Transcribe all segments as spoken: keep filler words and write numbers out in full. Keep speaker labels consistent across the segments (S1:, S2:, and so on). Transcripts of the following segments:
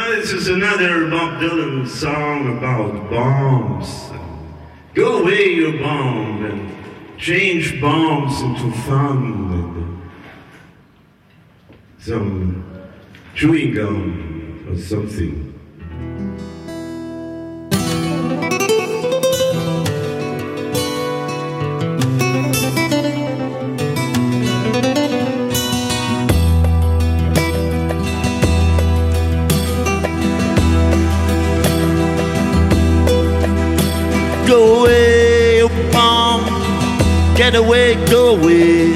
S1: this is another Bob Dylan song about bombs. Go away, your bomb, and change bombs into fun. And some chewing gum or something.
S2: Go away, you bomb. Get away, go away.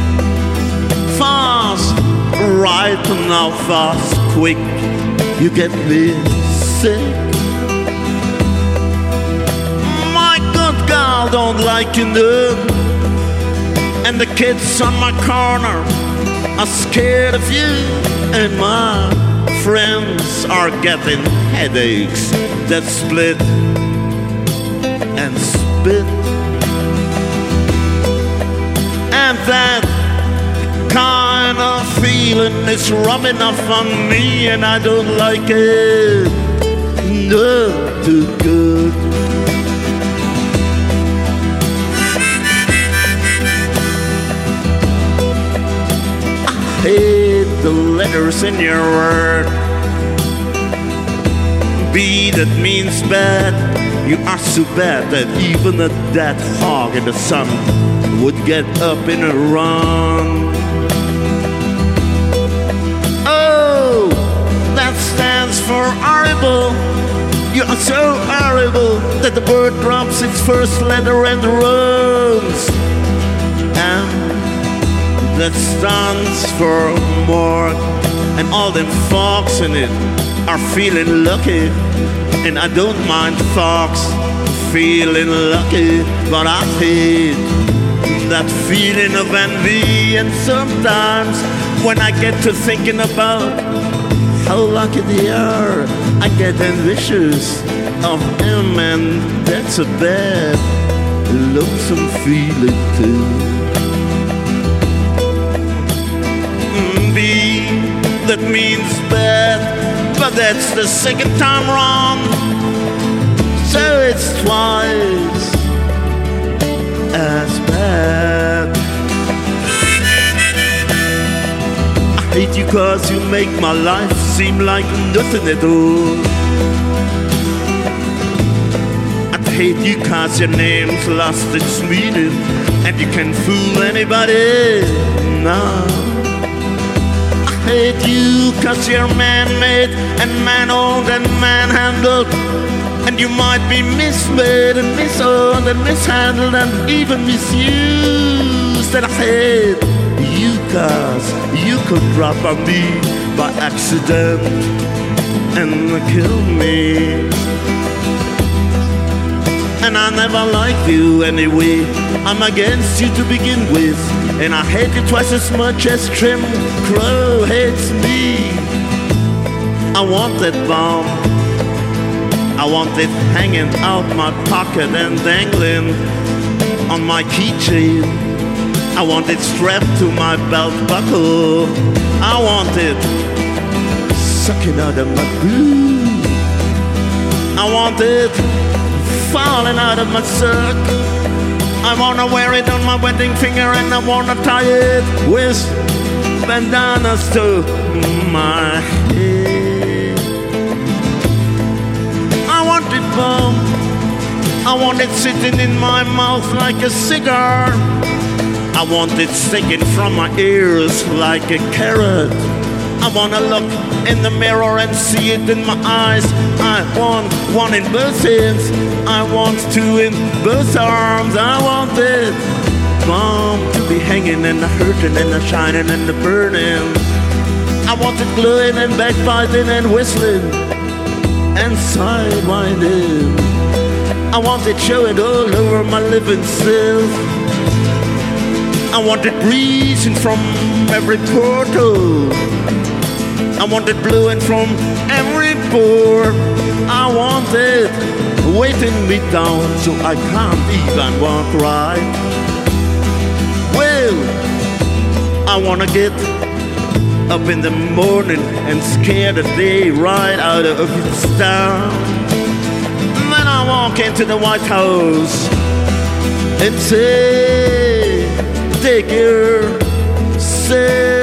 S2: Fast, right now, fast, quick. You get me sick. My good girl don't like you none. And the kids on my corner are scared of you. And my friends are getting headaches that split and spit. And that kind of feeling is rubbing off on me, and I don't like it. No, too good. I hate the letters in your word. B, that means bad. You are so bad that even a dead hog in the sun would get up in a run. Oh, that stands for horrible. You are so horrible that the bird drops its first letter and runs. And that stands for morgue. And all them folks in it are feeling lucky. And I don't mind fox feeling lucky, but I hate that feeling of envy. And sometimes when I get to thinking about how lucky they are, I get envious of him, and that's a bad, lonesome feeling too. Mm, B, that means bad, but that's the second time wrong, so it's twice as bad. I hate you cause you make my life seem like nothing at all. I hate you cause your name's lost its meaning, and you can fool anybody now. I hate you cause you're man-made and man-owned and man-handled, and you might be mismade and misowned and mishandled and even misused. And I hate you cause you could drop on me by accident and kill me. And I never liked you anyway. I'm against you to begin with, and I hate you twice as much as Trim Crow hates me. I want that bomb, I want it hanging out my pocket and dangling on my keychain. I want it strapped to my belt buckle. I want it sucking out of my boot. I want it falling out of my sock. I wanna wear it on my wedding finger, and I wanna tie it with bandanas to my head. I want it bomb, I want it sitting in my mouth like a cigar. I want it sticking from my ears like a carrot. I wanna look in the mirror and see it in my eyes. I want one in both hands, I want two in both arms. I want it bomb to be hanging and the hurting and the shining and the burning. I want it glowing and backbiting and whistling and sidewinding. I want it showing all over my living self. I want it breezing from every portal. I want it blowing from every pore. I want it weighting me down so I can't even walk right. Well, I wanna get up in the morning and scare the day right out of its town. Then I walk into the White House and say, take your say